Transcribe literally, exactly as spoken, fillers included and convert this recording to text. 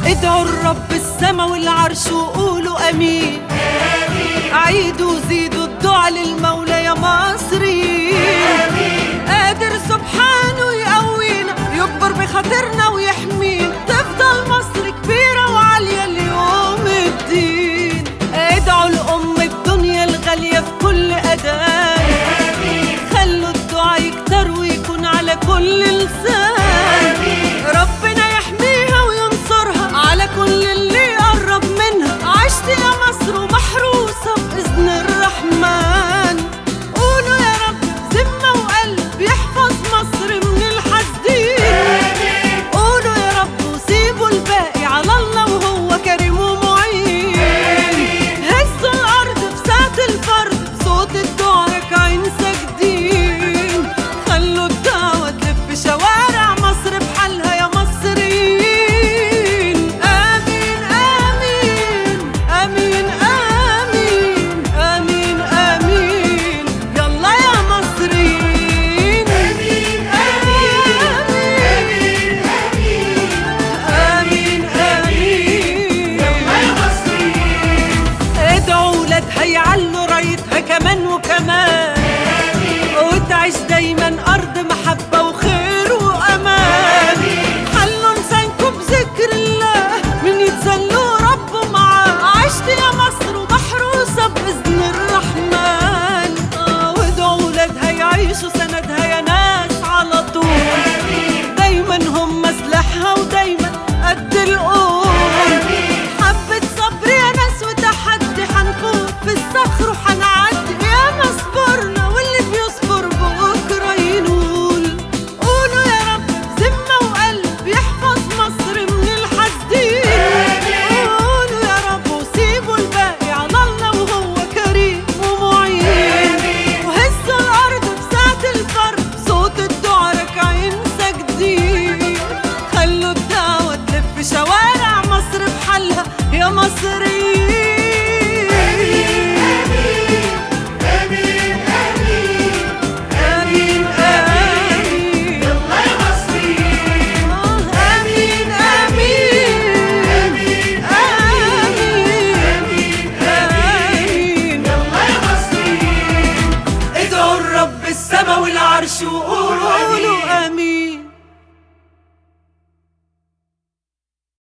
ادعوا الرب السما والعرش وقولوا امين. عيدوا وزيدوا الدعاء للمولى يا مصريين. قادر سبحانه يقوينا، يكبر بخاطرنا ويحمينا، تفضل مصر كبيرة وعالية ليوم الدين. ادعوا لأم الدنيا الغالية في كل أذان، خلوا الدعاء يكتر ويكون على كل لسان. ربنا يحميها وينصرها على كل اللي يقرب منها. عشت يا مصر ومحروسة بإذن الرحمن. قولوا يا رب ذمة وقلب يحفظ مصر من الحاسدين. قولوا يا رب وسيبوا الباقي على الله وهو كريم ومعين. هزوا الأرض في ساعة الفرد بصوت الدعاء راكعين ساجدين. خلوا الدعوة تلف شوارع مصر بحالها يا مصريين. آمين آمين آمين آمين آمين آمين يلا يا مصريين. آمين آمين آمين آمين يلا يا مصريين. ادعوا ولادها يعلوا رايتها كمان وكمان، وتعيش دايما أرض محبة وخير وأمان. خلوا لسانكم بذكر الله من يتذلوا ربه معاه. عشت يا مصر ومحروسة بإذن الرحمن. آه وادعوا ولادها يعيشوا سندها يا ناس على طول. دايما هم سلاحها ودايما قد القول. حبة صبر يا ناس وتحدي، حنفوت في الصخر وحنعدي. يا ما صبرنا واللي بيصبر بكرة ينول. قولوا يا رب ذمة وقلب يحفظ مصر من الحاسدين. قولوا يا رب وسيبوا الباقي على الله وهو كريم ومعين. وهزوا الأرض في ساعة الفرد بصوت الدعاء راكعين ساجدين. خلوا الدعوة تلف شوارع مصر بحالها يا مصريين.